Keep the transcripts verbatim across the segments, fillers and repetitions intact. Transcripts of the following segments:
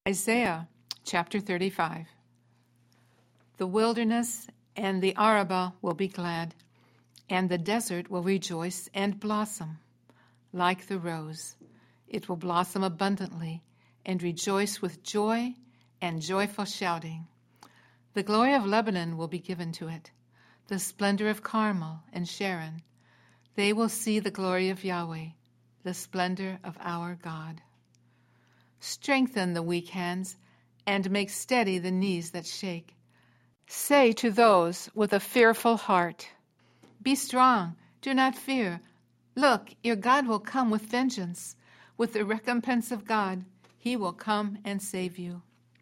Isaiah chapter thirty-five. The wilderness and the Arabah will be glad, and the desert will rejoice and blossom. Like the rose, it will blossom abundantly and rejoice with joy and joyful shouting. The glory of Lebanon will be given to it, the splendor of Carmel and Sharon. They will see the glory of Yahweh, the splendor of our God. Strengthen the weak hands and make steady the knees that shake. Say to those with a fearful heart, "Be strong, do not fear. Look, your God will come with vengeance. With the recompense of God, he will come and save you."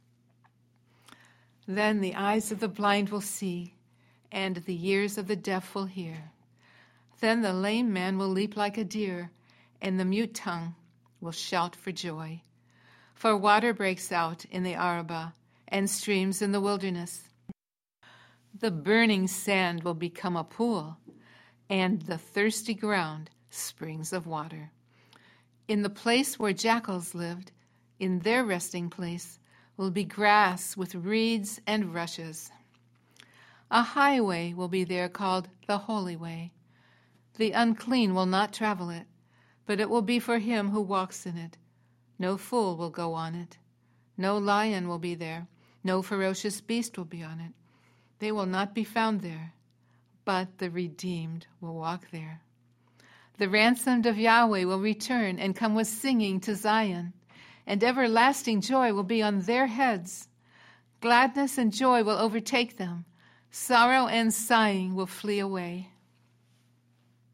Then the eyes of the blind will see, and the ears of the deaf will hear. Then the lame man will leap like a deer, and the mute tongue will shout for joy. For water breaks out in the Arabah, and streams in the wilderness. The burning sand will become a pool, and the thirsty ground springs of water. In the place where jackals lived, in their resting place, will be grass with reeds and rushes. A highway will be there called the Holy Way. The unclean will not travel it, but it will be for him who walks in it. No fool will go on it. No lion will be there. No ferocious beast will be on it. They will not be found there, but the redeemed will walk there. The ransomed of Yahweh will return and come with singing to Zion, and everlasting joy will be on their heads. Gladness and joy will overtake them. Sorrow and sighing will flee away.